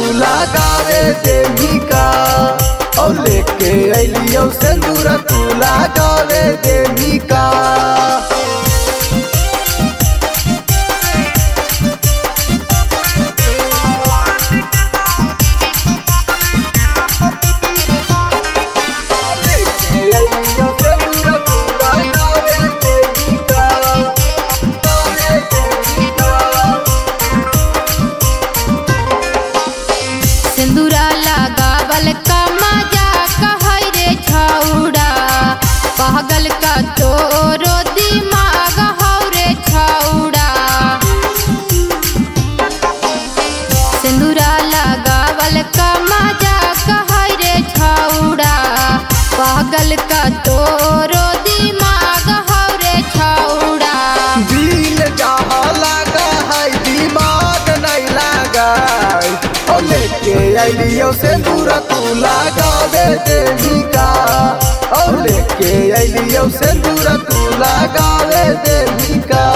लगावे देवी का और लेके अलियो सिंदूर तू लगावे देवी का। सिंदूरा लगावल का मजा कहै रे छौड़ा, पागल का तोरो दिमाग हौ रे छौड़ा। सिंदूरा लगावल का मजा कहै रे छौड़ा, पागल का तोरो दिमाग हौ रे छौड़ा। दिल जहाँ लगा है दिमाग नहीं लगा और लेके अलियो सिंदूर तू लगावे देवी का और लेके अलियो सिंदूर तू लगावे देवी का।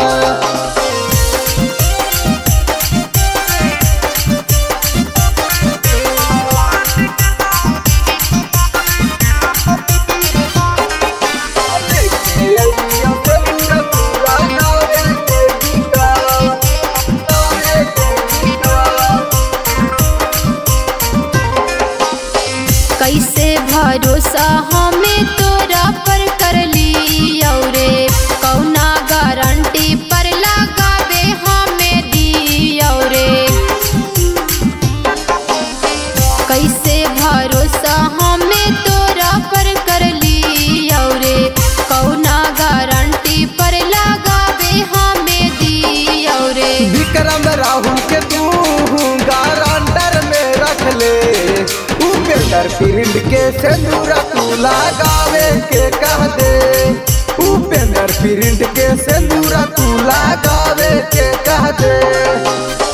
कैसे भरोसा हमें तोरा पर कर ली औरे, कौना गारंटी पर लगावे हमें दी औरे। कैसे भरोसा हमें तोरा पर कर ली औरे, कौना गारंटी पर लगावे हमें दी औरे। विक्रम राहुल के तू गारंटर में रख ले, उपेंद्र प्रिंट के सिंदूर तू लगावे के कह दे, उपेंद्र प्रिंट के सिंदूर तू लगावे के कह दे।